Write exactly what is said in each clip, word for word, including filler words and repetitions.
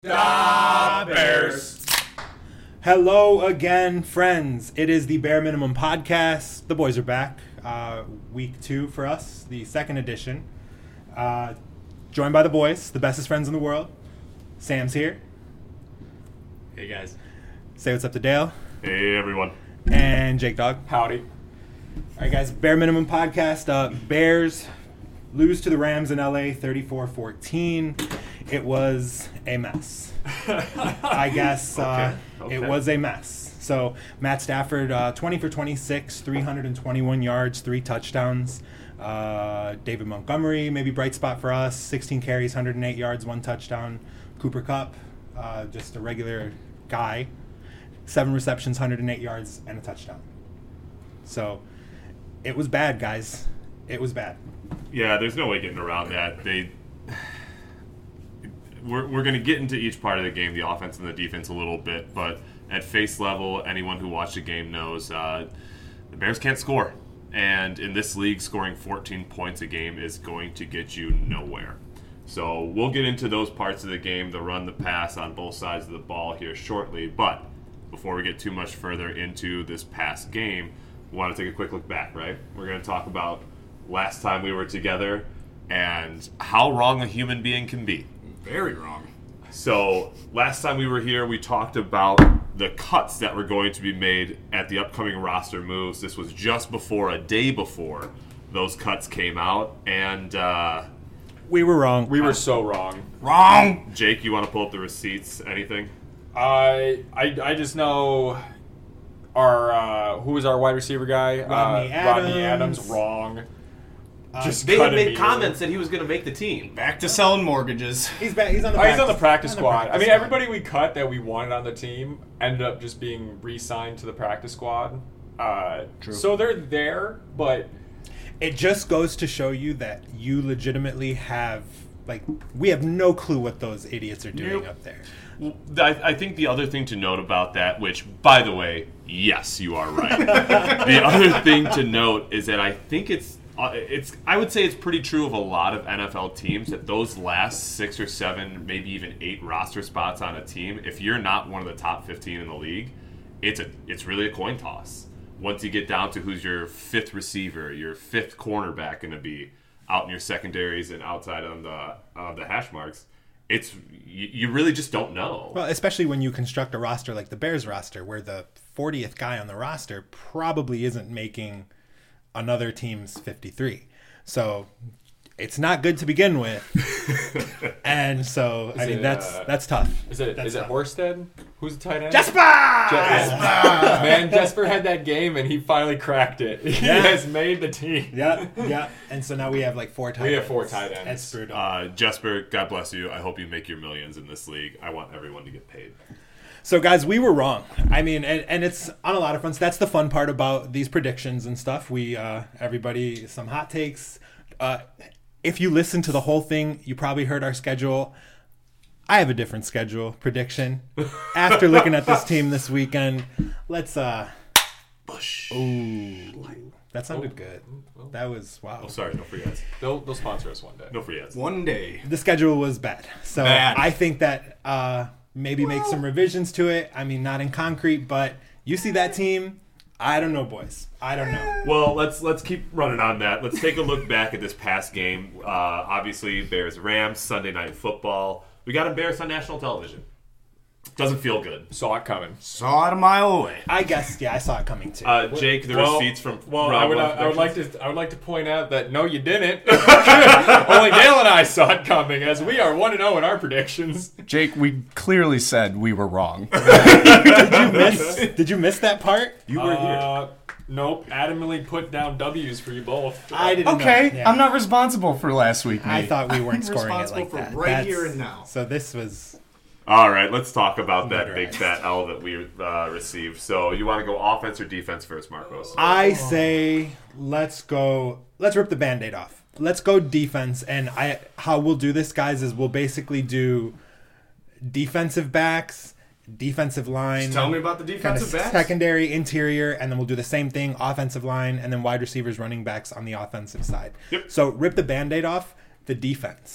Da Bears. Hello again, friends. It is the Bare Minimum Podcast. The boys are back. Uh, week two for us, the second edition. Uh, joined by the boys, the bestest friends in the world. Sam's here. Hey guys. Say what's up to Dale. Hey everyone. And Jake Dog. Howdy. All right, guys. Bare Minimum Podcast. Uh, Bears lose to the Rams in L A thirty-four fourteen. It was a mess. I guess uh, okay. Okay. It was a mess. So Matt Stafford, uh, twenty for twenty-six, three hundred twenty-one yards, three touchdowns. Uh, David Montgomery, maybe bright spot for us, sixteen carries, one hundred eight yards, one touchdown. Cooper Kupp, uh, just a regular guy, seven receptions, one hundred eight yards, and a touchdown. So it was bad, guys. It was bad. Yeah, there's no way getting around that. They, we're we're going to get into each part of the game, the offense and the defense, a little bit. But at face level, anyone who watched the game knows uh, the Bears can't score. And in this league, scoring fourteen points a game is going to get you nowhere. So we'll get into those parts of the game, the run, the pass on both sides of the ball here shortly. But before we get too much further into this past game, we want to take a quick look back, right? We're going to talk about last time we were together and how wrong a human being can be. Very wrong. So last time we were here, we talked about the cuts that were going to be made at the upcoming roster moves. This was just before, a day before, those cuts came out. And uh, We were wrong. We were so wrong. Wrong! Jake, you want to pull up the receipts? Anything? I I I just know our uh, who was our wide receiver guy? Rodney uh, Adams. Rodney Adams. Wrong. Uh, Just They cut had made immediately. comments that he was going to make the team. Back to selling mortgages. He's back. He's on the. Oh, he's on the practice on the squad. practice I mean, squad. everybody we cut that we wanted on the team ended up just being re-signed to the practice squad. Uh, True. So they're there, but It just goes to show you that you legitimately have, like, we have no clue what those idiots are doing Nope. up there. Well, I, I think the other thing to note about that, which, by the way, yes, you are right. The other thing to note is that I think it's, uh, it's, I would say it's pretty true of a lot of N F L teams that those last six or seven, maybe even eight roster spots on a team, if you're not one of the top fifteen in the league, it's a, it's really a coin toss. Once you get down to who's your fifth receiver, your fifth cornerback going to be out in your secondaries and outside on the uh, the hash marks, it's you, you really just don't know. Well, especially when you construct a roster like the Bears roster, where the fortieth guy on the roster probably isn't making another team's fifty-three. So it's not good to begin with. And so, I Is mean, it, that's uh, that's tough. is it That's is it tough. Horsted? Who's the tight end? Jesper! Jesper. Man, Jesper had that game and he finally cracked it. He Yeah. has made the team. Yeah, yeah. And so now we have like four tight We ends. have four tight ends. That's brutal. Uh, Jesper, God bless you. I hope you make your millions in this league. I want everyone to get paid. So, guys, we were wrong. I mean, and, and it's on a lot of fronts. That's the fun part about these predictions and stuff. We, uh, everybody, some hot takes. Uh, if you listen to the whole thing, you probably heard our schedule. I have a different schedule prediction. After looking at this team this weekend, let's. Uh, Bush. ooh, that sounded good. That was wow. Oh, sorry. No free ads. They'll, they'll sponsor us one day. No free ads. One day. The schedule was bad. So Bad. I think that uh, maybe make some revisions to it. I mean, not in concrete, but you see that team. I don't know, boys. I don't know. Well, let's let's keep running on that. Let's take a look back at this past game. Uh, obviously, Bears Rams Sunday Night Football. We got embarrassed on national television. Doesn't feel good. Saw it coming. Saw it a mile away. I guess, yeah, I saw it coming too. Uh, Jake, the Well- receipts from Well, round I would, one I would like predictions. to I would like to point out that no, you didn't. Only Dale and I saw it coming, as we are one and zero in our predictions. Jake, we clearly said we were wrong. did you miss? Did you miss that part? You were here. Uh, nope, adamantly put down W's for you both. I didn't. Okay, know. Yeah. I'm not responsible for last week, I mate. thought we weren't I'm scoring it responsible like for that. right That's- here and now. So this was. All right, let's talk about that Better big eyes. fat L that we uh, received. So you want to go offense or defense first, Marcos? I say let's go. Let's rip the Band-Aid off. Let's go defense. And I, how we'll do this, guys, is we'll basically do defensive backs, defensive line. Just tell me about the kind of defensive backs. secondary, interior, and then we'll do the same thing, offensive line, and then wide receivers, running backs on the offensive side. Yep. So rip the Band-Aid off the defense.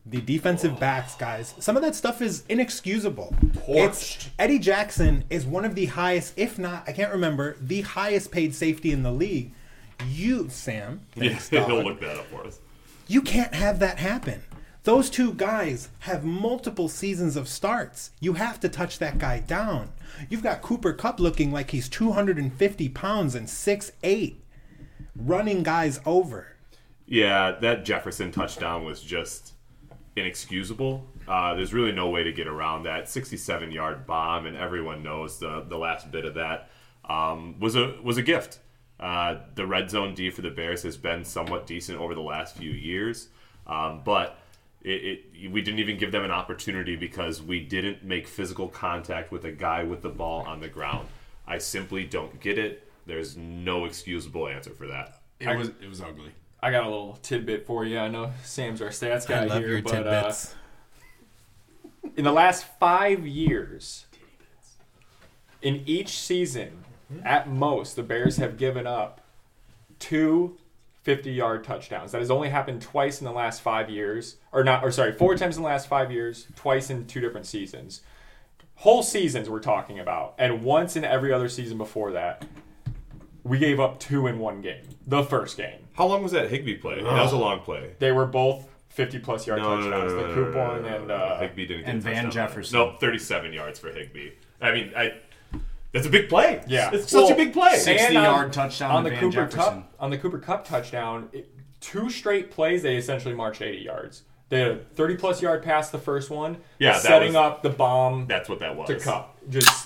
The defensive backs, guys, some of that stuff is inexcusable. Torched. It's, Eddie Jackson is one of the highest, if not, I can't remember, the highest paid safety in the league. You, Sam, thanks, Yeah, dog. he'll look that up for us. You can't have that happen. Those two guys have multiple seasons of starts. You have to touch that guy down. You've got Cooper Kupp looking like he's two hundred fifty pounds and six eight, running guys over. Yeah, that Jefferson touchdown was just inexcusable. Uh, there's really no way to get around that sixty-seven-yard bomb, and everyone knows the the last bit of that um, was a was a gift. Uh, the red zone D for the Bears has been somewhat decent over the last few years, um, but it, it we didn't even give them an opportunity because we didn't make physical contact with a guy with the ball on the ground. I simply don't get it. There's no excusable answer for that. It was it was ugly. I got a little tidbit for you. I know Sam's our stats guy I love here, your but tidbits. Uh, in the last five years, in each season, at most, the Bears have given up two fifty-yard touchdowns. That has only happened twice in the last five years, or not, or sorry, four times in the last five years, twice in two different seasons. Whole seasons we're talking about, and once in every other season before that, we gave up two in one game. The first game. How long was that Higbee play? That was a long play. They were both fifty-plus yard No, no, no, touchdowns. no, the no, Coop no, one no, no, and no. uh, Higbee didn't get and a Van touchdown. Jefferson. Nope, thirty-seven yards for Higbee. I mean, I that's a big play. Yeah. it's Well, such a big play. and sixty-yard on- touchdown on to the Van Cooper Jefferson. Cup on the Cooper Cup touchdown. It, two straight plays, they essentially marched eighty yards. They had a thirty-plus yard pass the first one. Yeah, that setting was- up the bomb That's what that was. to Cup. Just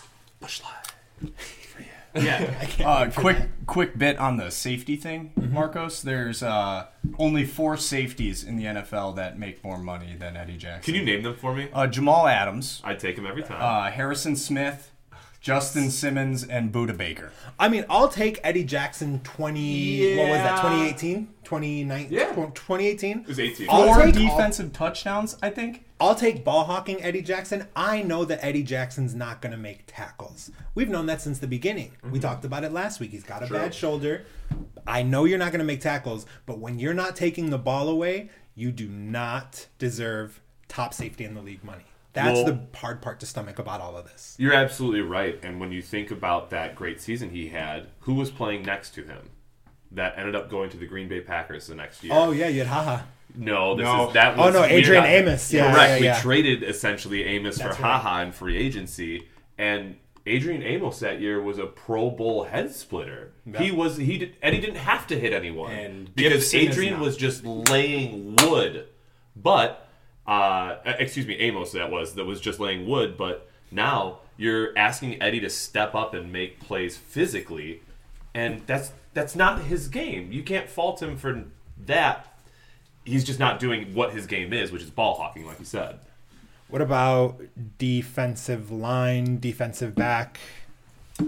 Yeah. Uh, quick quick bit on the safety thing, Marcos. There's uh, only four safeties in the N F L that make more money than Eddie Jackson. Can you name them for me? Uh, Jamal Adams, I'd take him every time. uh, Harrison Smith, Justin Simmons, and Buda Baker. I mean, I'll take Eddie Jackson twenty, what was that, Yeah. twenty eighteen? twenty nineteen? Yeah. twenty eighteen? it was eighteen. I'll Four take- defensive touchdowns, I think. I'll take ball hawking Eddie Jackson. I know that Eddie Jackson's not going to make tackles. We've known that since the beginning. We talked about it last week. He's got a bad shoulder. I know you're not going to make tackles, but when you're not taking the ball away, you do not deserve top safety in the league money. That's Well- the hard part to stomach about all of this. You're absolutely right. And when you think about that great season he had, who was playing next to him? That ended up going to the Green Bay Packers the next year. Oh, yeah, you had haha. No, this No. is that Oh, was no, we Adrian got- Amos. Yeah, correct. yeah, We yeah. traded essentially Amos That's for right. Haha in free agency, and Adrian Amos that year was a Pro Bowl head splitter. He was he did Eddie didn't have to hit anyone And because Gibson is Adrian not. was just laying wood. But uh, excuse me, Amos that was that was just laying wood. But now you're asking Eddie to step up and make plays physically, and that's that's not his game. You can't fault him for that. He's just not doing what his game is, which is ball hawking, like you said. What about defensive line, defensive back? Uh,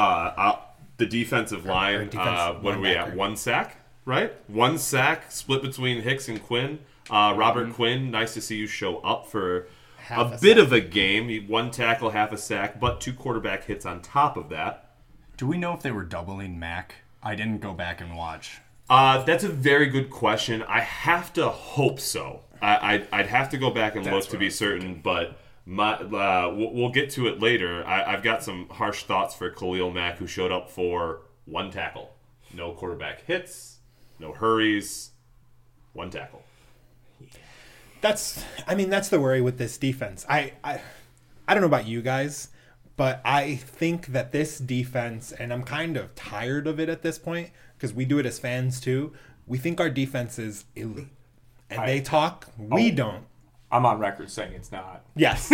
uh the defensive line. Or defensive uh, what are we at? linebacker. One sack, right? One sack split between Hicks and Quinn. Uh, Robert Quinn, nice to see you show up for Half a, a bit sack. of a game. He- One tackle, half a sack, but two quarterback hits on top of that. Do we know if they were doubling Mac? I didn't go back and watch. Uh, that's a very good question. I have to hope so. I, I'd, I'd have to go back and look to be certain, but my, uh, we'll, we'll get to it later. I, I've got some harsh thoughts for Khalil Mack, who showed up for one tackle. No quarterback hits, no hurries, one tackle. That's, I mean, that's the worry with this defense. I, I, I don't know about you guys, but I think that this defense, and I'm kind of tired of it at this point because we do it as fans too. We think our defense is elite, and I- they talk. We Oh. don't. I'm on record saying it's not. Yes.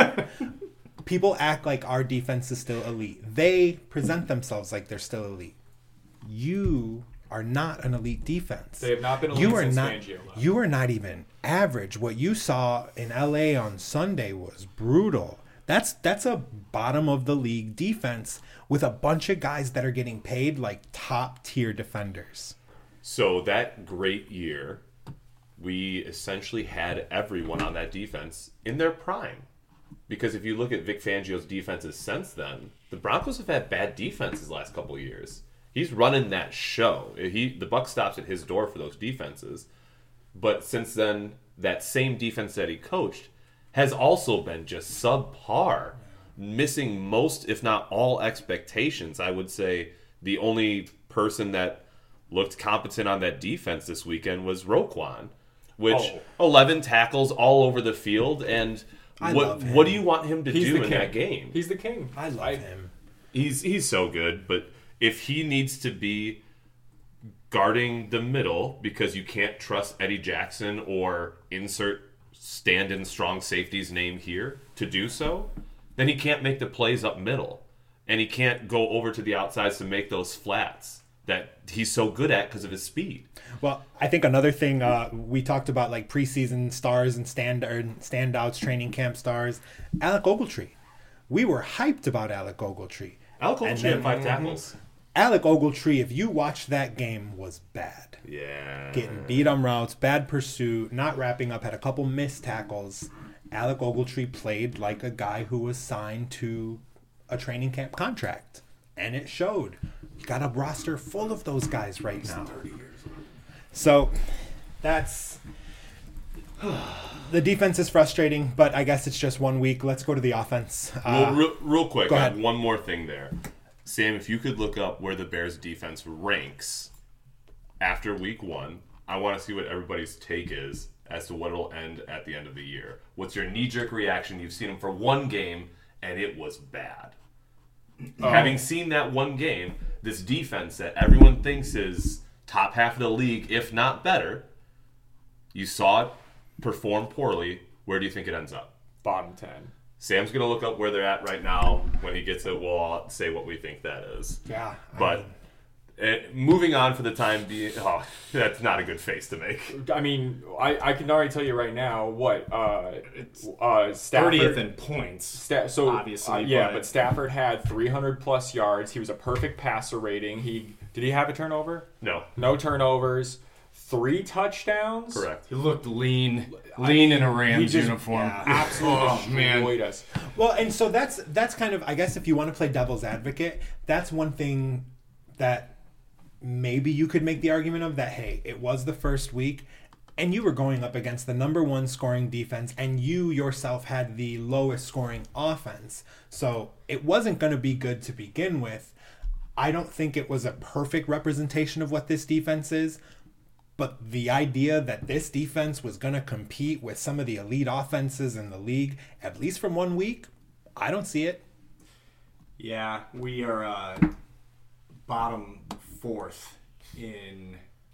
People act like our defense is still elite. They present themselves like they're still elite. You are not an elite defense. They have not been elite you are since not, Fangio left. You are not even average. What you saw in L A on Sunday was brutal. That's that's a bottom of the league defense with a bunch of guys that are getting paid like top tier defenders. So that great year, we essentially had everyone on that defense in their prime. Because if you look at Vic Fangio's defenses since then, the Broncos have had bad defenses the last couple of years. He's running that show. He the buck stops at his door for those defenses. But since then, that same defense that he coached has also been just subpar, missing most, if not all, expectations. I would say the only person that looked competent on that defense this weekend was Roquan, which Oh. eleven tackles all over the field. And I what love him. what do you want him to He's do the in king. that game? He's the king. I love him. He's he's so good, but if he needs to be guarding the middle because you can't trust Eddie Jackson or insert stand-in strong safety's name here to do so, then he can't make the plays up middle, and he can't go over to the outsides to make those flats that he's so good at because of his speed. Well, I think another thing uh, we talked about, like preseason stars and stand or standouts, training camp stars. Alec Ogletree. We were hyped about Alec Ogletree. Alec And Ogletree then- had five tackles. Alec Ogletree, if you watch that game, was bad. Yeah. Getting beat on routes, bad pursuit, not wrapping up, had a couple missed tackles. Alec Ogletree played like a guy who was signed to a training camp contract, and it showed. You got a roster full of those guys right now. So that's the defense is frustrating, but I guess it's just one week. Let's go to the offense. Well, Uh, real, real quick, go I have ahead. one more thing there. Sam, if you could look up where the Bears defense ranks after week one, I want to see what everybody's take is as to what it'll end at the end of the year. What's your knee-jerk reaction? You've seen them for one game, and it was bad. Having seen that one game, this defense that everyone thinks is top half of the league, if not better, you saw it perform poorly. Where do you think it ends up? Bottom ten. Sam's going to look up where they're at right now. When he gets it, we'll all say what we think that is. yeah, I But mean, eh, moving on for the time being, oh, that's not a good face to make. I mean, I, I can already tell you right now what uh, uh, Stafford. thirtieth in points. Sta- so obviously, uh, yeah, but- but Stafford had three hundred plus yards. He was a perfect passer rating. He did he have a turnover? No. No turnovers. Three touchdowns. Correct. He looked lean, lean in a Rams He just uniform. yeah. Absolutely Oh, man. destroyed us. Well, and so that's that's kind of, I guess, if you want to play devil's advocate, that's one thing that maybe you could make the argument of that. Hey, it was the first week, and you were going up against the number one scoring defense, and you yourself had the lowest scoring offense, so it wasn't going to be good to begin with. I don't think it was a perfect representation of what this defense is. But the idea that this defense was going to compete with some of the elite offenses in the league, at least from one week, I don't see it. Yeah, we are uh, bottom fourth in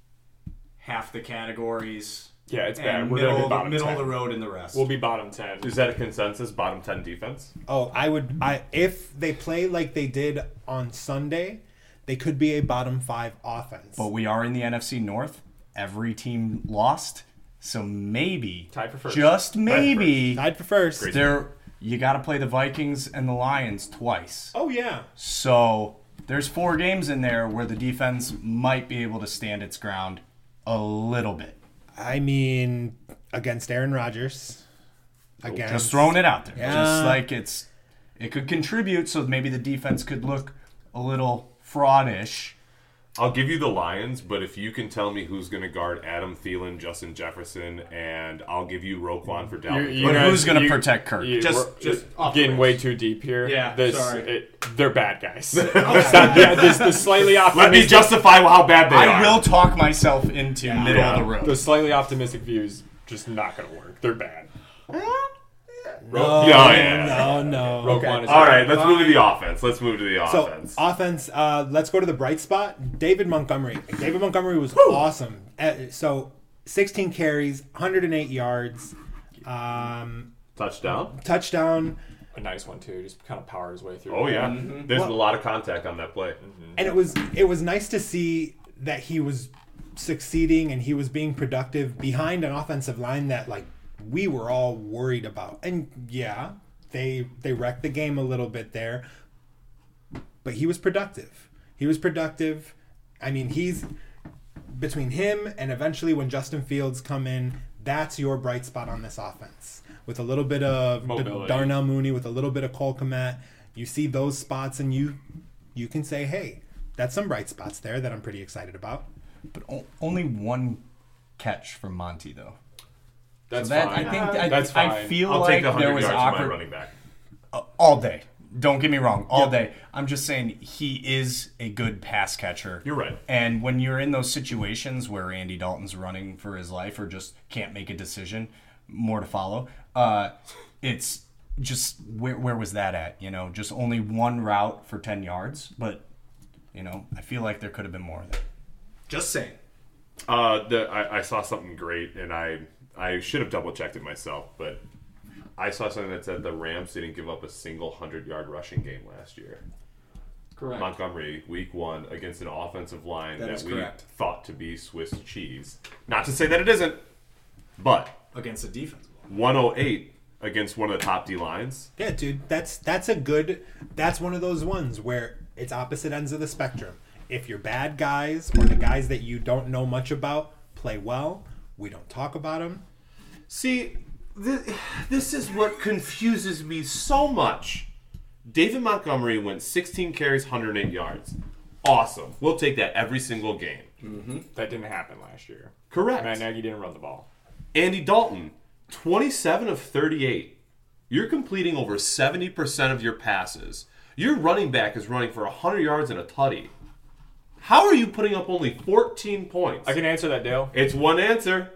half the categories. Yeah, it's and bad. We're middle, gonna be bottom middle ten. of the road in the rest. We'll be bottom ten. Is that a consensus? Bottom ten defense? Oh, I would. I if they play like they did on Sunday, they could be a bottom five offense. But we are in the N F C North. Every team lost, so maybe, Tied for first. just maybe, Tied for first. Great. there you got to play the Vikings and the Lions twice. Oh yeah. So there's four games in there where the defense might be able to stand its ground a little bit. I mean, against Aaron Rodgers. Against Just throwing it out there. Yeah. Just like it's, it could contribute, so maybe the defense could look a little fraudish. I'll give you the Lions, but if you can tell me who's going to guard Adam Thielen, Justin Jefferson, and I'll give you Roquan for Dalvin. You- But guys- who's gonna you- protect Kirk? you- Just- we're- just we're off the getting rails. way too deep here. Yeah, this, sorry. It, they're bad guys. Stop- yeah, this, the slightly Let me optimistic. justify how bad they I are. will talk myself into middle Yeah. of the road. The slightly optimistic view is just not going to work. They're bad. No, Yeah, yeah. no, no. Roquan is All bad. right, let's move to the offense. Let's move to the So offense. offense, uh, let's go to the bright spot. David Montgomery. David Montgomery was awesome. Uh, so sixteen carries, one hundred eight yards, um, Touchdown. touchdown, A nice one, too. Just kind of powered his way through. Oh, yeah. There's Well- a lot of contact on that play. and it was it was nice to see that he was succeeding and he was being productive behind an offensive line that like we were all worried about. And yeah, they they wrecked the game a little bit there, but he was productive. He was productive. I mean, he's between him and eventually when Justin Fields come in, that's your bright spot on this offense. With a little bit of Mobility. Darnell Mooney, with a little bit of Cole Kmet, you see those spots and you you can say, hey, that's some bright spots there that I'm pretty excited about. But o- only one catch from Monty, though. That's so that, fine. I think I, That's I fine. feel I'll like take the there hundred was yards from my awkward running back. uh, all day. Don't get me wrong, all day. I'm just saying he is a good pass catcher. You're right. And when you're in those situations where Andy Dalton's running for his life or just can't make a decision, more to follow. Uh, it's just where where was that at? You know, just only one route for ten yards, but you know, I feel like there could have been more there. Just saying. Uh, the, I, I saw something great, and I I should have double checked it myself, but I saw something that said the Rams didn't give up a single hundred yard rushing game last year. Correct. Montgomery, week one, against an offensive line That that, is we correct. thought to be Swiss cheese. Not to say that it isn't, but Against the defense. one oh eight against one of the top D lines. Yeah, dude, that's that's a good. That's one of those ones where it's opposite ends of the spectrum. If your bad guys or the guys that you don't know much about play well, we don't talk about them. See, this, this is what confuses me so much. David Montgomery went sixteen carries, one hundred eight yards. Awesome. We'll take that every single game. That didn't happen last year. Correct. Matt Nagy didn't run the ball. Andy Dalton, twenty-seven of thirty-eight. You're completing over seventy percent of your passes. Your running back is running for one hundred yards and a tutty. How are you putting up only fourteen points? I can answer that, Dale. It's one answer.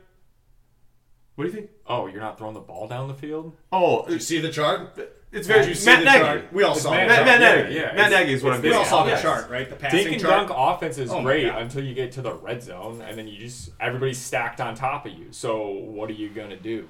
What do you think? Oh, you're not throwing the ball down the field? Oh, Did you see the chart? it's very Did you see Matt the Nagy. chart? We all saw Matt the Matt, chart. Matt Yeah, Nagy. yeah, Matt it's- Nagy is what it's I'm We this all getting saw at. the Yes. chart, right? The Dink passing and chart. dunk offense is Oh my great God. until you get to the red zone, and then you just everybody's stacked on top of you. So what are you gonna do?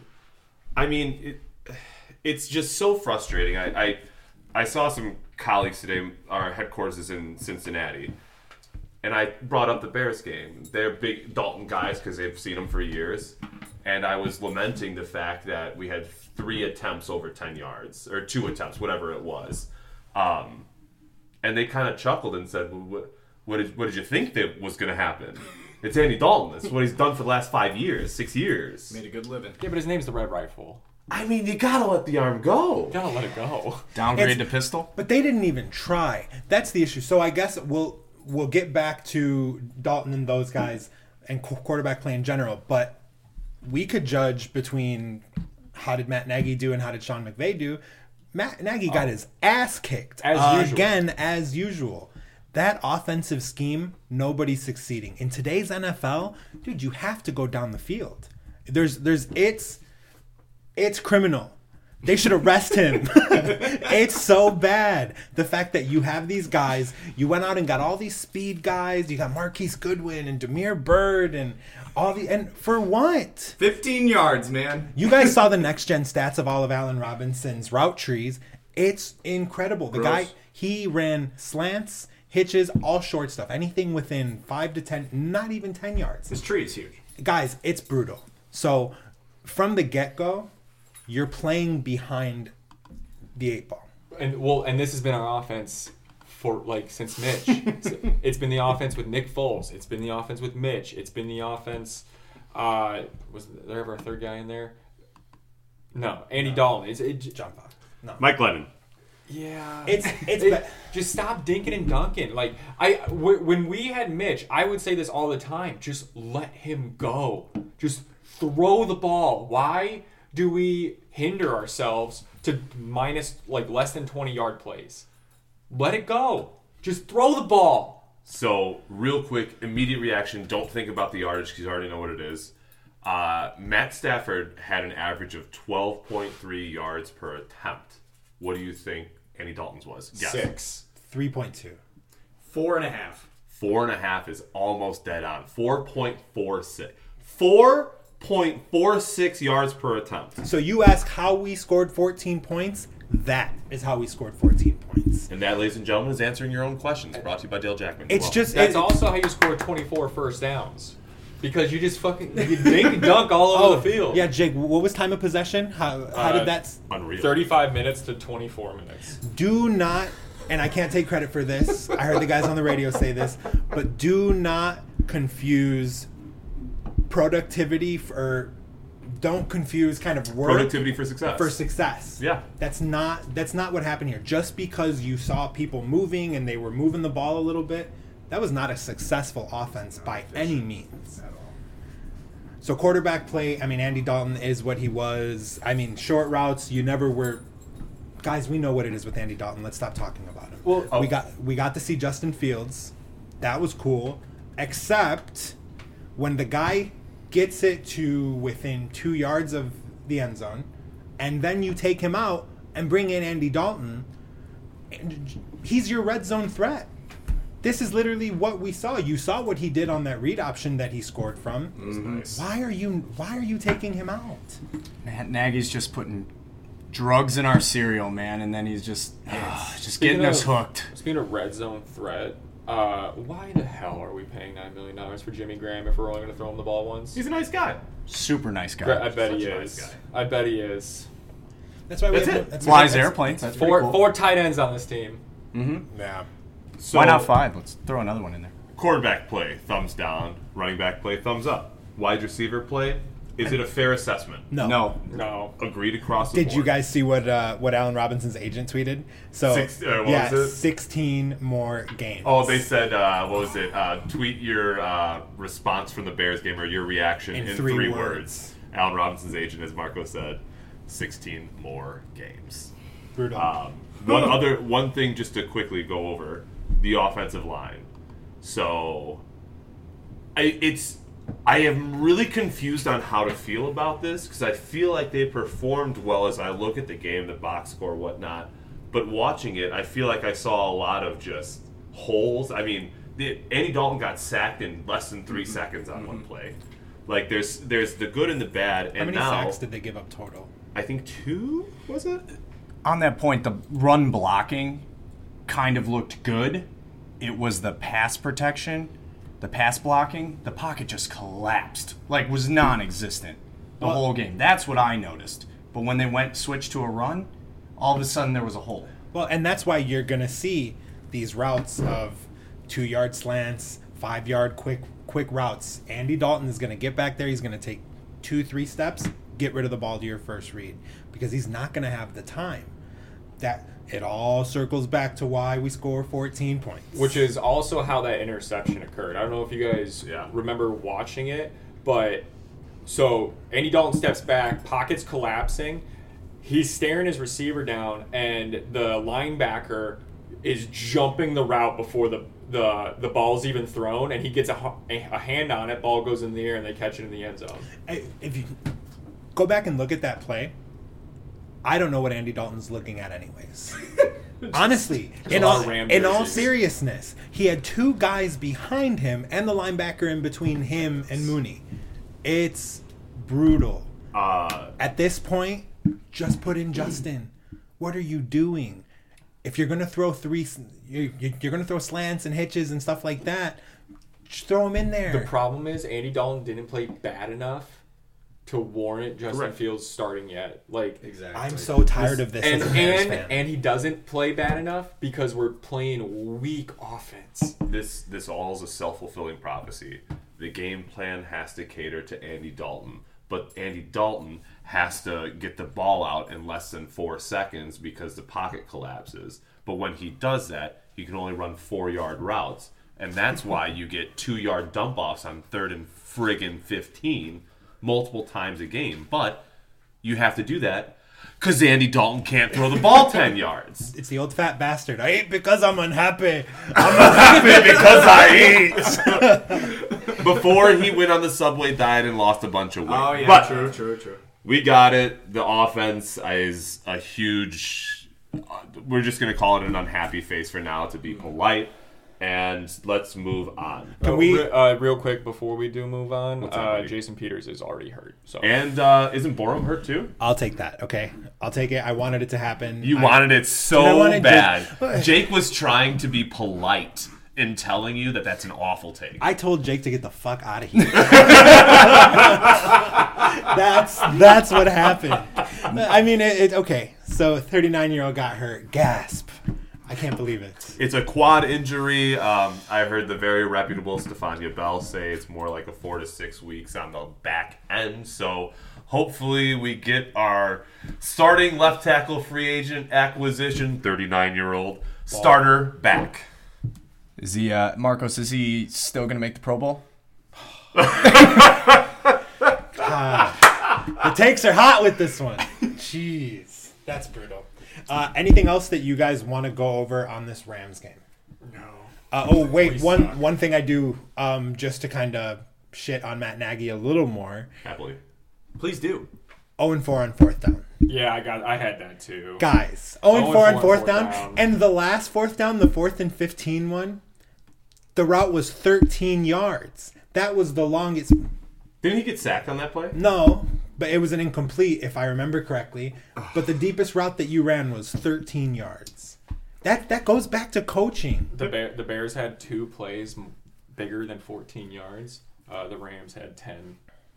I mean, it, it's just so frustrating. I, I I saw some colleagues today. Our headquarters is in Cincinnati, and I brought up the Bears game. They're big Dalton guys because they've seen him for years, and I was lamenting the fact that we had three attempts over ten yards or two attempts, whatever it was, um, and they kind of chuckled and said, well, "What what did what did you think that was going to happen?" It's Andy Dalton. That's what he's done for the last five years, six years. Made a good living. Yeah, but his name's the Red Rifle. I mean, you gotta let the arm go. You gotta let it go. Downgrade It's- to pistol. But they didn't even try. That's the issue. So I guess we'll we'll get back to Dalton and those guys and qu- quarterback play in general. But we could judge between how did Matt Nagy do and how did Sean McVay do. Matt Nagy got his ass kicked As uh, usual. again as usual. That offensive scheme, nobody's succeeding in today's N F L. Dude, you have to go down the field. There's there's it's it's criminal. They should arrest him. It's so bad. The fact that you have these guys, you went out and got all these speed guys. You got Marquise Goodwin and Demir Bird and all the and for what? fifteen yards, man. You guys saw the next gen stats of all of Allen Robinson's route trees. It's incredible. The Gross. guy he ran slants, hitches, all short stuff. Anything within five to ten, not even ten yards. This tree is huge. Guys, it's brutal. So from the get go, you're playing behind the eight ball. And well, and this has been our offense for like since Mitch. It's- it's been the offense with Nick Foles. It's been the offense with Mitch. It's been the offense. Uh, was there ever a third guy in there? No, Andy Dalton. It's it, John Fox. No. Mike Glennon. yeah. It's it's It- ba- just stop dinking and dunking. Like I, w- when we had Mitch, I would say this all the time. Just let him go. Just throw the ball. Why do we hinder ourselves to minus like less than twenty yard plays? Let it go. Just throw the ball. So, real quick, immediate reaction. Don't think about the yardage because you already know what it is. Uh, Matt Stafford had an average of twelve point three yards per attempt. What do you think Andy Dalton's was? Guess. Six. three point two. Four and a half. Four and a half is almost dead on. four point four six. four point four six yards per attempt. So you ask how we scored fourteen points. That is how we scored fourteen points. And that, ladies and gentlemen, is answering your own questions. Brought to you by Dale Jackman. You're It's welcome. just That's it- also how you score twenty-four first downs. Because you just fucking you dink and dunk all over the field. Oh, Yeah, Jake. What was time of possession? How how Uh, did that? s- unreal. thirty-five minutes to twenty-four minutes. Do not, and I can't take credit for this. I heard the guys on the radio say this, but do not confuse productivity for. Don't confuse kind of work Productivity for success. for success. Yeah. That's not that's not what happened here. Just because you saw people moving and they were moving the ball a little bit, that was not a successful offense by any means. So quarterback play, I mean, Andy Dalton is what he was. I mean, short routes, you never were. Guys, we know what it is with Andy Dalton. Let's stop talking about him. Well, we got we got to see Justin Fields. That was cool. Except when the guy gets it to within two yards of the end zone, and then you take him out and bring in Andy Dalton, he's your red zone threat. This is literally what we saw. You saw what he did on that read option that he scored from. Mm-hmm. Nice. Why are you Why are you taking him out? Matt Nagy's just putting drugs in our cereal, man, and then he's just uh, just getting us hooked. Speaking of red zone threat, uh, why the hell are we paying nine million dollars for Jimmy Graham if we're only going to throw him the ball once? He's a nice guy. Super nice guy. Gra- I bet Such he a nice is. guy. I bet he is. That's why we That's have, it. That's Flies that's- airplanes. That's Four pretty cool. four tight ends on this team. Mm-hmm. Yeah. So, Why not five? Let's throw another one in there. Quarterback play, thumbs down. Running back play, thumbs up. Wide receiver play, is it a fair assessment? No. No. No. Agreed across the Did board. you guys see what uh, what Allen Robinson's agent tweeted? So Six- uh, what yeah, was it? sixteen more games. Oh, they said, uh, what was it? Uh, tweet your uh, response from the Bears game or your reaction In in, three three, words. words. Allen Robinson's agent, as Marco said, sixteen more games. brutal. Um, one other one thing just to quickly go over the offensive line. So, I, it's I am really confused on how to feel about this because I feel like they performed well as I look at the game, the box score, whatnot. But watching it, I feel like I saw a lot of just holes. I mean, the, Andy Dalton got sacked in less than three seconds on one play. Like there's there's the good and the bad, and How many now sacks did they give up total? I think two was it? On that point, the run blocking kind of looked good. It was the pass protection, the pass blocking. The pocket just collapsed, like was non-existent the Well- whole game. That's what I noticed. But when they went switched to a run, all of a sudden there was a hole. Well, and that's why you're gonna see these routes of two yard slants, five yard quick quick routes. Andy Dalton is gonna get back there. He's gonna take two, three steps, get rid of the ball to your first read because he's not gonna have the time. That it all circles back to why we score fourteen points. Which is also how that interception occurred. I don't know if you guys Yeah. remember watching it, but so Andy Dalton steps back, pocket's collapsing. He's staring his receiver down, and the linebacker is jumping the route before the the, the ball's even thrown, and he gets a, hu- a, a hand on it. Ball goes in the air, and they catch it in the end zone. I- if you go back and look at that play, I don't know what Andy Dalton's looking at anyways. Honestly, in a lot all, of Ram in all jerseys. seriousness, he had two guys behind him and the linebacker in between him and Mooney. It's brutal. Uh, At this point, just put in Justin. What are you doing? If you're gonna throw three, you- you- you're gonna throw slants and hitches and stuff like that. Just throw him in there. The problem is Andy Dalton didn't play bad enough to warrant Justin Correct. Fields starting yet. Like Exactly. I'm so tired of this. and as a Bears and fan. and he doesn't play bad enough because we're playing weak offense. this this all is a self-fulfilling prophecy. The game plan has to cater to Andy Dalton, but Andy Dalton has to get the ball out in less than four seconds because the pocket collapses. But when he does that, he can only run four-yard routes, and that's why you get two-yard dump-offs on third and friggin' fifteen multiple times a game. But you have to do that because Andy Dalton can't throw the ball ten yards. It's the old fat bastard. I ate because I'm unhappy. Happy because I ate. Before he went on the Subway diet and lost a bunch of weight. Oh yeah, But true, true, true. we got it. The offense is a huge. Uh, we're just going to call it an unhappy face for now to be polite. And let's move on. Can Uh, we- re- uh, real quick before we do move on? What's up, Uh, buddy? Jason Peters is already hurt. So And uh, isn't Borum hurt too? I'll take that. Okay, I'll take it. I wanted it to happen. You I- wanted it Did I so want it bad. just- Jake was trying to be polite in telling you that that's an awful take. I told Jake to get the fuck out of here. that's that's what happened. I mean, it, it okay. So, thirty-nine year old got hurt. Gasp! I can't believe it. It's a quad injury. Um, I heard the very reputable Stefania Bell say it's more like a four to six weeks on the back end. So hopefully we get our starting left tackle free agent acquisition, thirty-nine-year-old starter back. Is he, uh, Marcos, is he still going to make the Pro Bowl? The takes are hot with this one. Jeez, that's brutal. Uh, anything else that you guys want to go over on this Rams game? No. Uh, oh wait, We one suck. one thing I do um, just to kind of shit on Matt Nagy a little more. Happily. Please do. oh and four on fourth down. Yeah, I got. I had that too. Guys, oh and oh and four on four fourth on down. fourth down. And the last fourth down, the fourth and fifteen one, the route was thirteen yards. That was the longest. Didn't he get sacked on that play? No, but it was an incomplete, if I remember correctly. But the deepest route that you ran was thirteen yards. That that goes back to coaching. The Bear, the Bears had two plays m- bigger than fourteen yards. Uh, the Rams had ten.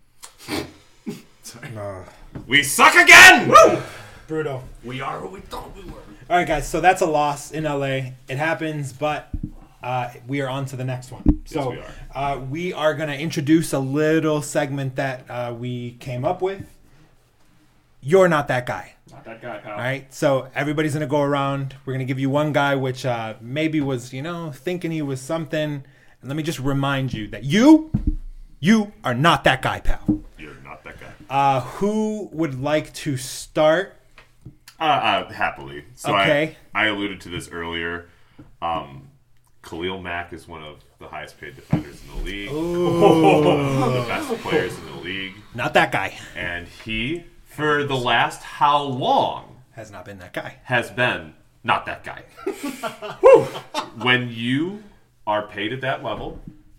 Uh, We suck again! brutal. We are who we thought we were. All right, guys. So that's a loss in L A. It happens, but uh, we are on to the next one. So we are. Uh, we are going to introduce a little segment that uh, we came up with. You're not that guy. Not that guy, pal. All right. So everybody's going to go around. We're going to give you one guy which uh, maybe was, you know, thinking he was something. And let me just remind you that you, you are not that guy, pal. You're not that guy. Uh, who would like to start? Uh, uh, happily. So Okay. I, I alluded to this earlier. Um, Khalil Mack is one of the highest paid defenders in the league. One of the best players in the league. Not that guy. And he, for the last how long, Has not been that guy. has been not that guy. Whew. When you are paid at that level,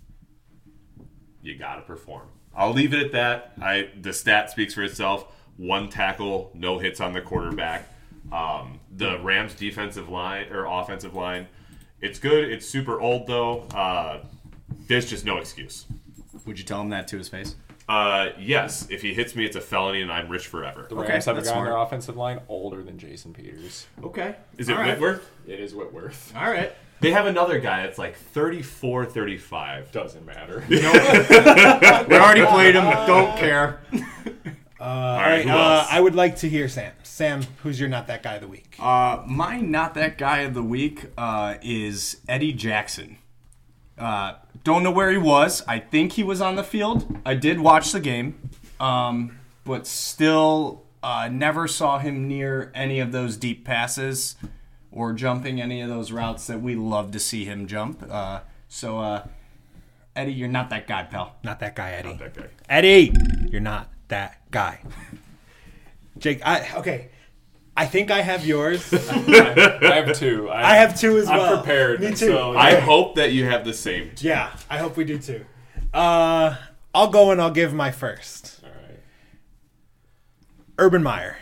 you got to perform. I'll leave it at that. I the stat speaks for itself. One tackle, no hits on the quarterback. Um, the Rams defensive line or offensive line, it's good. It's super old though. Uh, there's just no excuse. Would you tell him that to his face? Uh, yes, if he hits me, it's a felony, and I'm rich forever. The Okay, Rams have a that's guy on their smart. offensive line older than Jason Peters. Okay. Is it All right. Whitworth? It is Whitworth. All right. They have another guy that's like thirty-four, thirty-five. Doesn't matter. We already played him. Don't care. All right, who Uh, else? I would like to hear Sam. Sam, who's your not that guy of the week? Uh, my not that guy of the week uh, is Eddie Jackson. Uh, don't know where he was. I think he was on the field. I did watch the game, um, but still uh, never saw him near any of those deep passes or jumping any of those routes that we love to see him jump. Uh, so, uh, Eddie, you're not that guy, pal. Not that guy, Eddie. Not that guy. Eddie, you're not that guy. Jake, I okay. I think I have yours. I have two. I have two as I'm well. prepared. Me too. So, I hope that you have the same. T- Yeah, I hope we do too. Uh, I'll go and I'll give my first. all right. Urban Meyer.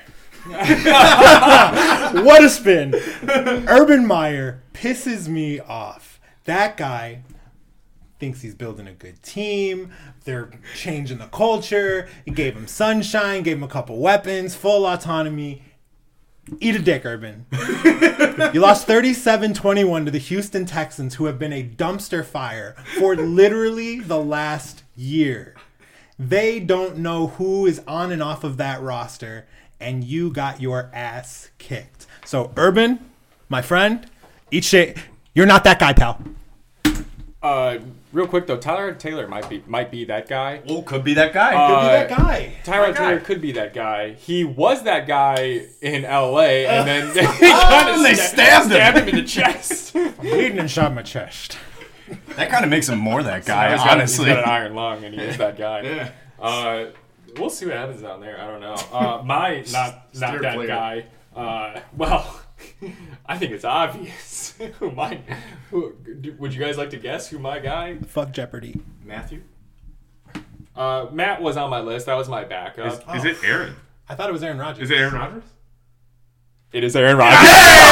What a spin. Urban Meyer pisses me off. That guy thinks he's building a good team. They're changing the culture. He gave him sunshine, gave him a couple weapons, full autonomy. Eat a dick, Urban. You lost thirty-seven twenty-one to the Houston Texans, who have been a dumpster fire for literally the last year. They don't know who is on and off of that roster, and you got your ass kicked. So, Urban, my friend, eat shit. You're not that guy, pal. Uh, real quick though, Tyler Taylor might be might be that guy. Oh, could be that guy. Uh, Could be that guy. Tyler My guy. Taylor could be that guy. He was that guy in L A, and then they kind of they stabbed him. stabbed him in the chest. Bleeding and shot in my chest. That kind of makes him more that guy, He's got- honestly. he's got an iron lung, and he is that guy. Yeah. Uh, we'll see what happens down there. I don't know. Uh, my not not Steer that clear. guy. Uh, well, I think it's obvious who my. Who, do- would you guys like to guess who my guy? Fuck Jeopardy. Matthew. Uh, Matt was on my list. That was my backup. Is, is it Aaron? I thought it was Aaron Rodgers. Is it Aaron Rodgers? It is Aaron Rodgers.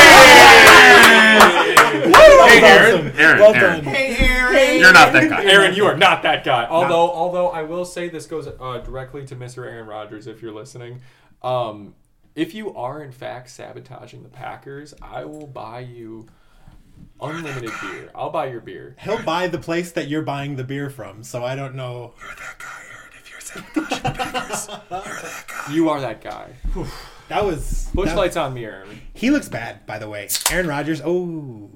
Hey, Aaron. Awesome. Aaron. Well Aaron. done. Hey, Aaron. You're not that guy. Aaron, you are not that guy. Although, although I will say this goes uh, directly to Mister Aaron Rodgers, if you're listening. Um, if you are in fact sabotaging the Packers, I will buy you unlimited beer. I'll buy your beer. He'll buy the place that you're buying the beer from, so I don't know. You're that guy, Aaron. If you're sabotaging the Packers, you're that guy. You are that guy. That was. Push that- lights on me, Aaron. He looks bad, by the way. Aaron Rodgers. Oh,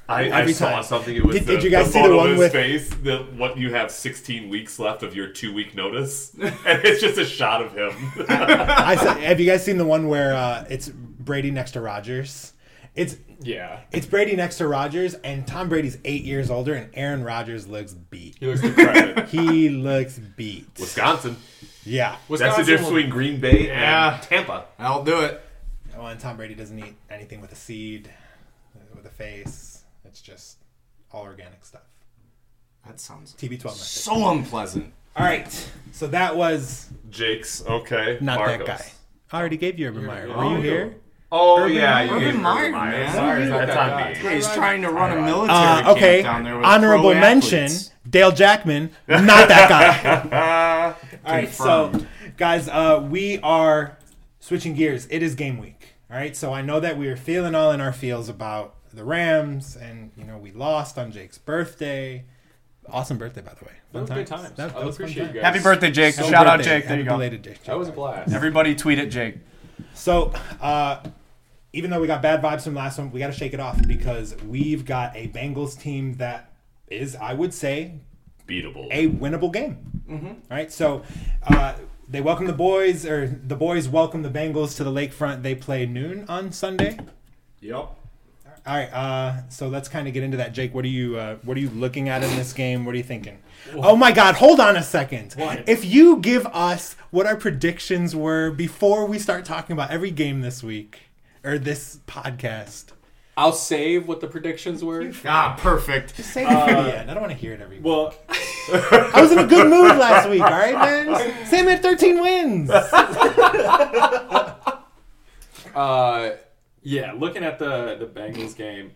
I, I Every saw time. something. It was Did- the, did you guys the see the photo one of his with- face? The what you have sixteen weeks left of your two week notice, and it's just a shot of him. I said, have you guys seen the one where uh, it's Brady next to Rodgers? It's Yeah. it's Brady next to Rodgers, and Tom Brady's eight years older, and Aaron Rodgers looks beat. He looks decrepit. He looks beat. Wisconsin. Yeah. That's the Wisconsin difference will- between Green Bay Yeah. and Tampa. I'll do it. Oh, and Tom Brady doesn't eat anything with a seed, with a face. It's just all organic stuff. That sounds T B twelve. method. so unpleasant. All right. So that was Jake's okay. not Marcos. that guy. I already gave you Urban Meyer. Were oh, you you- here? Oh Urban yeah, Meyer. you Urban gave Meyer, Urban Meyer. man. Sorry, He's not that's that on guy. me. He's trying to run a military Uh, camp okay. down there with Honorable pro mention: athletes. Dale Jackman. Not that guy. All right, so Confirmed. guys, uh, we are switching gears. It is game week. All right, so I know that we are feeling all in our feels about the Rams, and you know we lost on Jake's birthday. Awesome birthday, by the way. That was Fun good times. That, that I was fun appreciate times. you guys. Happy birthday, Jake. Happy Shout out, birthday. Jake. There Happy you go. belated Jake. That was a blast. Everybody tweet at Jake. So, uh, even though we got bad vibes from last one, we got to shake it off because we've got a Bengals team that is, I would say, Beatable. a winnable game. Mm-hmm. All right, so uh, they welcome the boys, or the boys welcome the Bengals to the lakefront. They play noon on Sunday. Yep. All right, uh, so let's kind of get into that. Jake, what are you uh, what are you looking at in this game? What are you thinking? Oh my God, hold on a second. What? If you give us what our predictions were before we start talking about every game this week or this podcast, I'll save what the predictions were. Ah, perfect. save it for the end. I don't want to hear it every week. Well, I was in a good mood last week, all right, man? Sam had thirteen wins. uh, yeah, looking at the the Bengals game,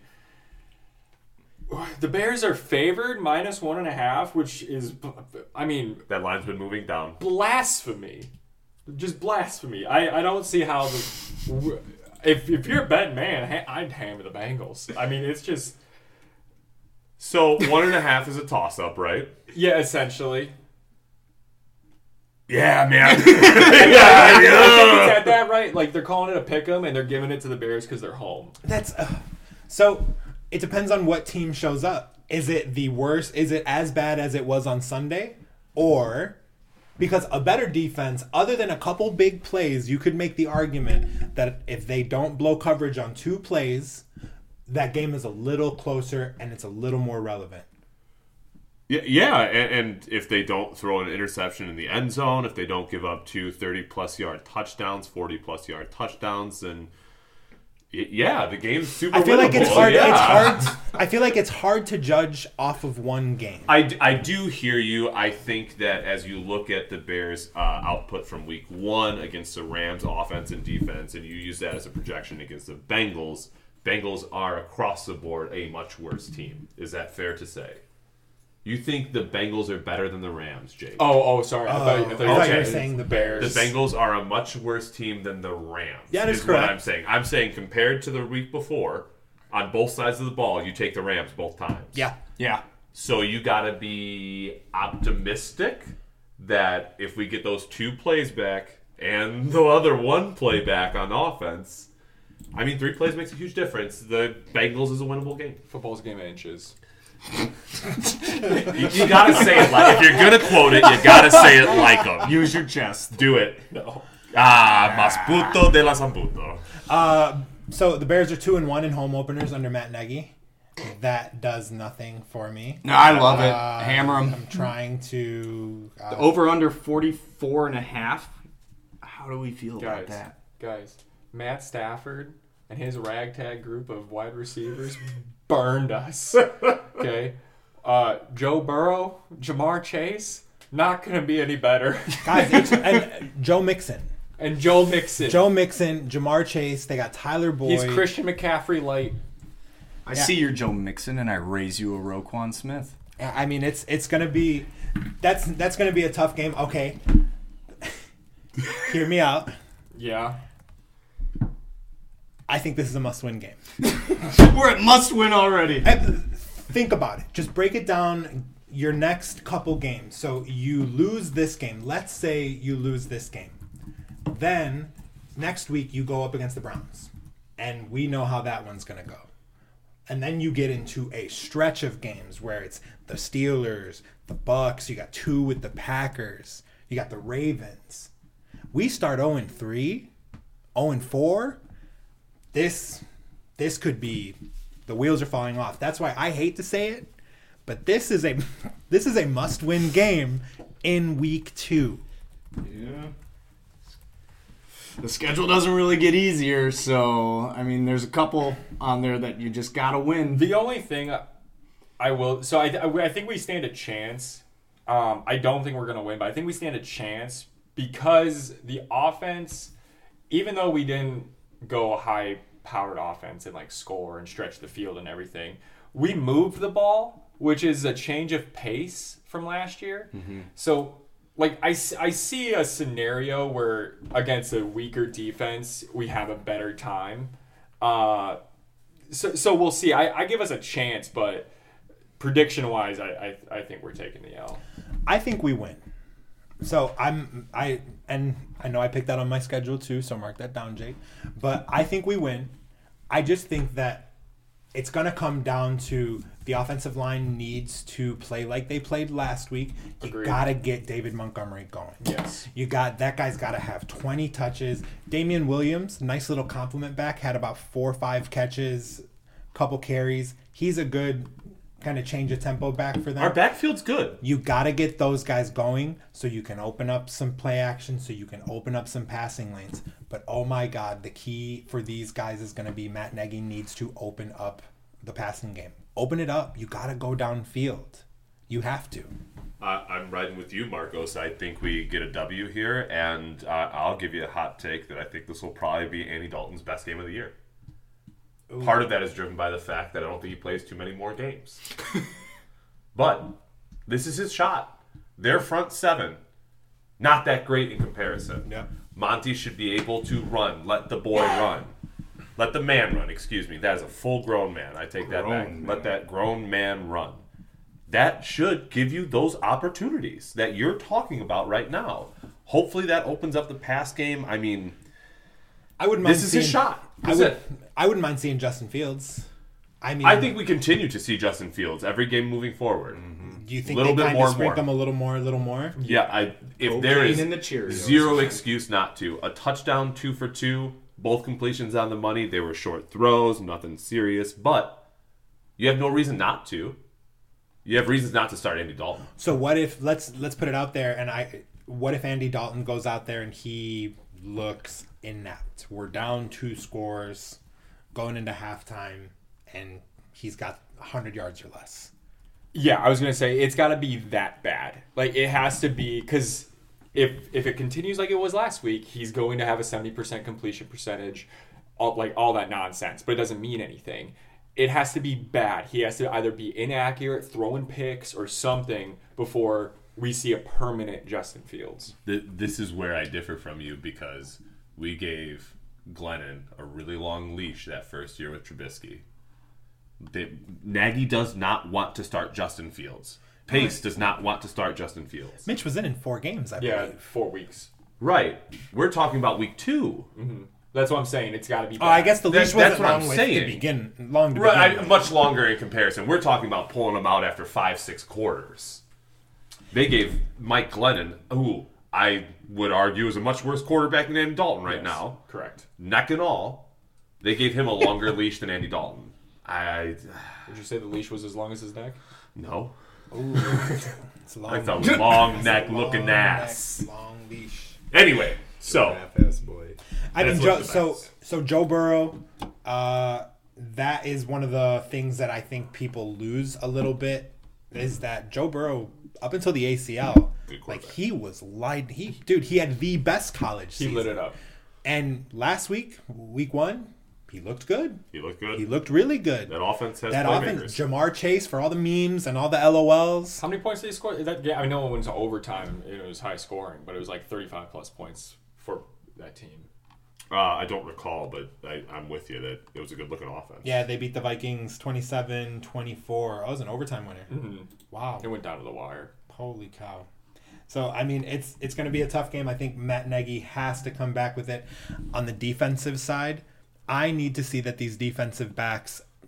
the Bears are favored minus one and a half, which is, I mean, That line's been moving down. blasphemy. Just blasphemy. I, I don't see how the if if you're a betting man, ha- I'd hammer the Bengals. I mean, it's just So one and a half is a toss up, right? yeah, essentially. Yeah, man. I think it's at that right. Like they're calling it a pick 'em and they're giving it to the Bears because they're home. That's uh, so. It depends on what team shows up. Is it the worst? Is it as bad as it was on Sunday, or because a better defense, other than a couple big plays, you could make the argument that if they don't blow coverage on two plays, that game is a little closer and it's a little more relevant. Yeah, yeah, and, and if they don't throw an interception in the end zone, if they don't give up two thirty-plus yard touchdowns, forty-plus yard touchdowns, then y- yeah, the game's super I feel like it's winnable. hard. Yeah. It's hard. I feel like it's hard to judge off of one game. I, d- I do hear you. I think that as you look at the Bears' uh, output from week one against the Rams' offense and defense, and you use that as a projection against the Bengals, Bengals are across the board a much worse team. Is that fair to say? You think the Bengals are better than the Rams, Jake? Oh, oh, sorry. I thought, I thought, I you thought you were said saying the The Bears. Bengals are a much worse team than the Rams. Yeah, that is what correct. I'm saying. I'm saying compared to the week before, on both sides of the ball, you take the Rams both times. Yeah. Yeah. So you got to be optimistic that if we get those two plays back and the other one play back on offense, I mean, three plays makes a huge difference. The Bengals is a winnable game. football's a game of inches. You, you got to say it like if you're gonna quote it, you got to say it like them. Use your chest. Do it. No. Ah, mas puto de la samputo. Uh, so the Bears are two and one in home openers under Matt Nagy. That does nothing for me. No, I love it. Uh, Hammer them. I'm trying to. Uh, Over under forty-four and a half. How do we feel about Guys, that? guys, Matt Stafford and his ragtag group of wide receivers burned us. Okay, uh, Joe Burrow, Jamar Chase, not gonna be any better. guys, it's, and Joe Mixon, And Joe Mixon, Joe Mixon, Jamar Chase. They got Tyler Boyd. he's Christian McCaffrey light. I see your Joe Mixon and I raise you a Roquan Smith. I mean, it's it's gonna be. That's that's gonna be a tough game. Okay, hear me out. Yeah, I think this is a must-win game. We're at must win already. And think about it. Just break it down. Your next couple games. So you lose this game. Let's say you lose this game. Then next week you go up against the Browns, and we know how that one's going to go. And then you get into a stretch of games where it's the Steelers, the Bucks, you got two with the Packers, you got the Ravens. We start oh and three, oh and four. This this could be, the wheels are falling off. That's why I hate to say it, but this is a this is a must-win game in week two. Yeah. The schedule doesn't really get easier, so I mean, there's a couple on there that you just gotta win. The only thing I will, so I, I think we stand a chance. Um, I don't think we're gonna win, but I think we stand a chance because the offense, even though we didn't go high-powered offense and like score and stretch the field and everything, we moved the ball, which is a change of pace from last year. Mm-hmm. So. Like, I, I see a scenario where against a weaker defense, we have a better time. Uh, so so we'll see. I, I give us a chance, but prediction-wise, I, I, I think we're taking the L. I think we win. So I'm I and I know I picked that on my schedule too, so mark that down, Jake. But I think we win. I just think that it's going to come down to the offensive line needs to play like they played last week. You Agreed. got to get David Montgomery going. Yes. You got that guy's got to have twenty touches. Damian Williams, nice little compliment back, had about four or five catches, couple carries. He's a good kind of change of tempo back for them. Our backfield's good. You got to get those guys going so you can open up some play action, so you can open up some passing lanes. But, oh, my God, the key for these guys is going to be Matt Nagy needs to open up the passing game. Open it up. You got to go downfield. You have to. Uh, I'm riding with you, Marcos. I think we get a W here, and uh, I'll give you a hot take that I think this will probably be Andy Dalton's best game of the year. Ooh. Part of that is driven by the fact that I don't think he plays too many more games. But this is his shot. Their front seven, not that great in comparison. Yeah. Monty should be able to run. Let the boy run. Let the man run, excuse me. That is a full-grown man. I take that back. Grown Let man. that grown man run. That should give you those opportunities that you're talking about right now. Hopefully that opens up the pass game. I mean, I wouldn't mind this is seeing, his shot. I, That's would, it. I wouldn't mind seeing Justin Fields. I mean, I think we continue to see Justin Fields every game moving forward. do you think little they bit kind more of and more. sprinkle them a little more, a little more? Yeah, I if Cocaine there is in the Cheerios. zero excuse not to. A touchdown, two for two, both completions on the money. They were short throws, nothing serious, but you have no reason not to. You have reasons not to start Andy Dalton. So what if let's let's put it out there and I what if Andy Dalton goes out there and he looks inept? We're down two scores going into halftime and he's got one hundred yards or less. Yeah, I was going to say, it's got to be that bad. Like, it has to be, because if if it continues like it was last week, he's going to have a seventy percent completion percentage, all, like all that nonsense, but it doesn't mean anything. It has to be bad. He has to either be inaccurate, throwing picks, or something before we see a permanent Justin Fields. This is where I differ from you because we gave Glennon a really long leash that first year with Trubisky. They, Nagy does not want to start Justin Fields. Pace does not want to start Justin Fields. Mitch was in in four games, I Yeah, believe. four weeks. Right. We're talking about week two. Mm-hmm. That's what I'm saying. It's got to be bad. Oh, I guess the leash That- wasn't that's what long I'm with saying. to begin long to begin Right, I, with. much longer in comparison. We're talking about pulling them out after five, six quarters. They gave Mike Glennon, who I would argue is a much worse quarterback than Andy Dalton right Yes, now, correct. neck and all. They gave him a longer leash than Andy Dalton. I Would you say the leash was as long as his neck? no. Ooh, it's a long, That's a long neck long looking neck, ass. long leash. Anyway, so Half-ass boy. I mean, That's Joe, what's the so best. so Joe Burrow, uh, that is one of the things that I think people lose a little bit is that Joe Burrow, up until the A C L, Good like quarterback. he was light. He dude, he had the best college He season. lit it up. And last week, week one, he looked good. he looked good. He looked really good. that offense has That playmakers. offense, Jamar Chase for all the memes and all the L O Ls. How many points did he score? That yeah, I know it went to overtime. It was high scoring, but it was like thirty-five plus points for that team. Uh, I don't recall, but I, I'm with you that it was a good looking offense. Yeah, they beat the Vikings twenty-seven twenty-four. Oh, it was an overtime winner. Mm-hmm. Wow. It went down to the wire. Holy cow. So, I mean, it's it's going to be a tough game. I think Matt Nagy has to come back with it. On the defensive side, I need to see that these defensive backs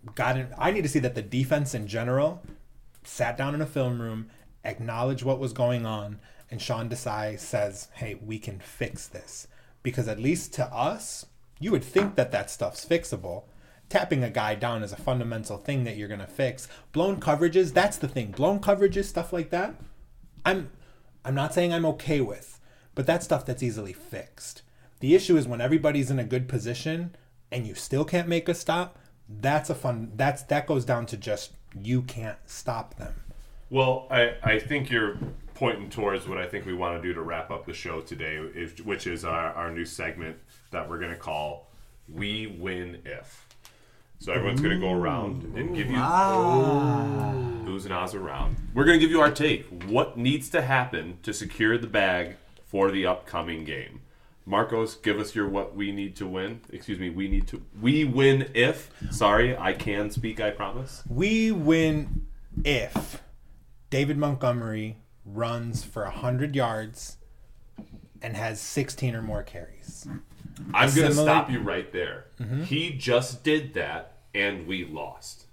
got in, I need to see that the defense in general sat down in a film room, acknowledged what was going on, and Sean Desai says, hey, we can fix this. Because at least to us, you would think that that stuff's fixable. Tapping a guy down is a fundamental thing that you're going to fix. Blown coverages, that's the thing. Blown coverages, stuff like that, I'm I'm not saying I'm okay with, but that's stuff that's easily fixed. The issue is when everybody's in a good position and you still can't make a stop, that's a fun that's that goes down to just you can't stop them. Well, I, I think you're pointing towards what I think we want to do to wrap up the show today, is, which is our, our new segment that we're going to call We Win If. So everyone's going to go around and give you who's and ahs around. We're going to give you our take. What needs to happen to secure the bag for the upcoming game? Marcos, give us your what we need to win. Excuse me, we need to we win if. Sorry, I can speak, I promise. We win if David Montgomery runs for one hundred yards and has sixteen or more carries. I'm going to Similar- stop you right there. Mm-hmm. He just did that, and we lost.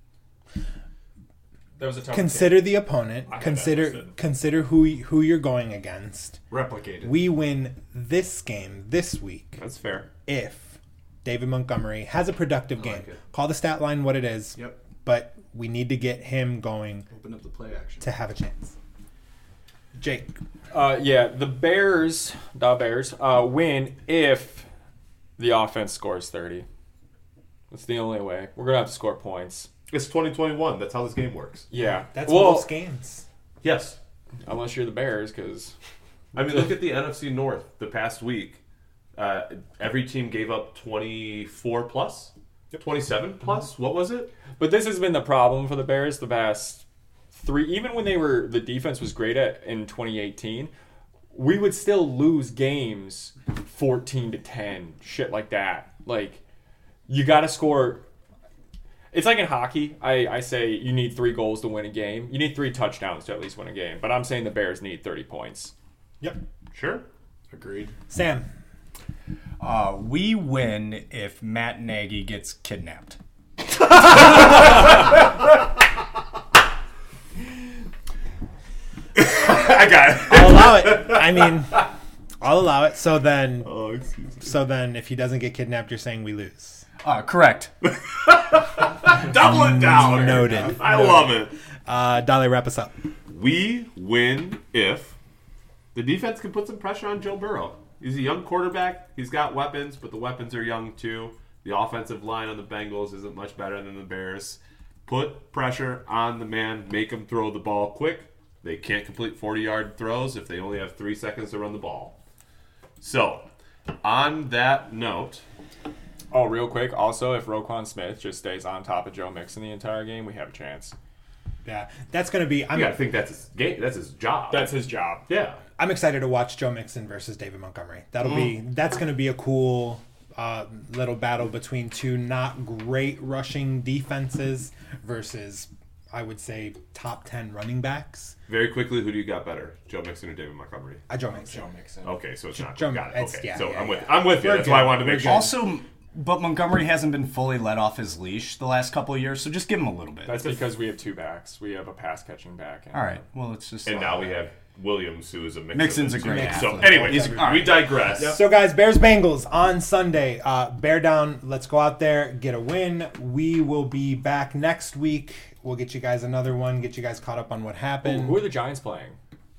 That was a tough Consider the opponent. I had Consider understood. consider who who you're going against. Replicated. We win this game this week That's fair. if David Montgomery has a productive game. like it. Call the stat line what it is. Yep. But we need to get him going Open up the play action. to have a chance. Jake. Uh, yeah, the Bears, the Bears, uh, win if the offense scores thirty. That's the only way. We're gonna have to score points. It's twenty twenty-one. That's how this game works. Yeah, That's well, most games. Yes. unless you're the Bears, because I mean, look at the N F C North the past week. Uh, every team gave up twenty-four plus, twenty-seven plus. What was it? But this has been the problem for the Bears the past three. Even when they were the defense was great at in twenty eighteen, we would still lose games fourteen to ten, shit like that. Like you got to score. It's like in hockey. I, I say you need three goals to win a game. You need three touchdowns to at least win a game. But I'm saying the Bears need thirty points. Yep. Sure. Agreed. Sam. Uh, we win if Matt Nagy gets kidnapped. I got it. I'll allow it. I mean, I'll allow it. So then, Oh, excuse me. so then, if he doesn't get kidnapped, you're saying we lose. Uh, correct. Double it down. Noted. I love it. Uh, Dale, wrap us up. We win if the defense can put some pressure on Joe Burrow. He's a young quarterback. He's got weapons, but the weapons are young too. The offensive line on the Bengals isn't much better than the Bears. Put pressure on the man. Make him throw the ball quick. They can't complete forty-yard throws if they only have three seconds to run the ball. So, on that note, Oh, real quick. Also, if Roquan Smith just stays on top of Joe Mixon the entire game, we have a chance. Yeah, that's gonna be. I'm you got to think that's his game. That's his job. That's his job. yeah. I'm excited to watch Joe Mixon versus David Montgomery. That'll be that's going to be a cool uh, little battle between two not great rushing defenses versus, I would say, top ten running backs. Very quickly, who do you got better, Joe Mixon or David Montgomery? I Joe Mixon. Joe Mixon. Okay, so it's not. Joe- got it. it's- Okay, yeah, so yeah, I'm with. yeah. I'm with you. We're That's good. why I wanted to make We're sure. Also, but Montgomery hasn't been fully let off his leash the last couple of years, so just give him a little bit. That's because we have two backs. We have a pass catching back. And All right. Well, it's just. And now we have Williams, who is a mix. Mixon's of a the two. great So athlete. anyway, He's- all right. we digress. So, guys, Bears Bengals on Sunday. Uh, bear down. Let's go out there, get a win. We will be back next week. We'll get you guys another one. Get you guys caught up on what Ooh, happened. who are the Giants playing?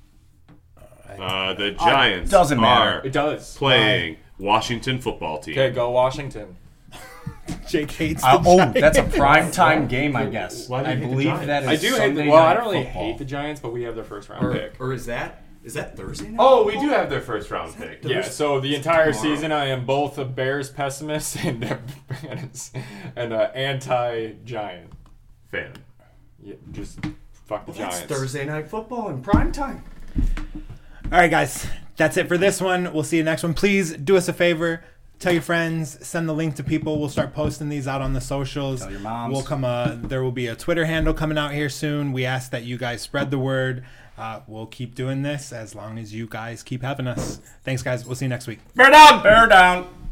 Uh, the Giants doesn't matter. are It does. playing Washington football team. Okay, go Washington. Jake hates the Uh, oh, Giants. that's a prime time game, I guess. Why do you I hate the believe Giants? that is I do hate Sunday the, well, I night don't really football. hate the Giants, but we have their first round Or, pick. or is that is that Thursday night? Oh, we do have their first round pick. Yeah, so the entire season I am both a Bears pessimist and a, and an anti-Giant. Fan. Yeah, just fuck the Well, that's Giants. Thursday night football in prime time. All right, guys. That's it for this one. We'll see you next one. Please do us a favor. Tell your friends. Send the link to people. We'll start posting these out on the socials. Tell your moms. We'll come. Uh, there will be a Twitter handle coming out here soon. We ask that you guys spread the word. Uh, we'll keep doing this as long as you guys keep having us. Thanks, guys. We'll see you next week. Bear down! Bear down!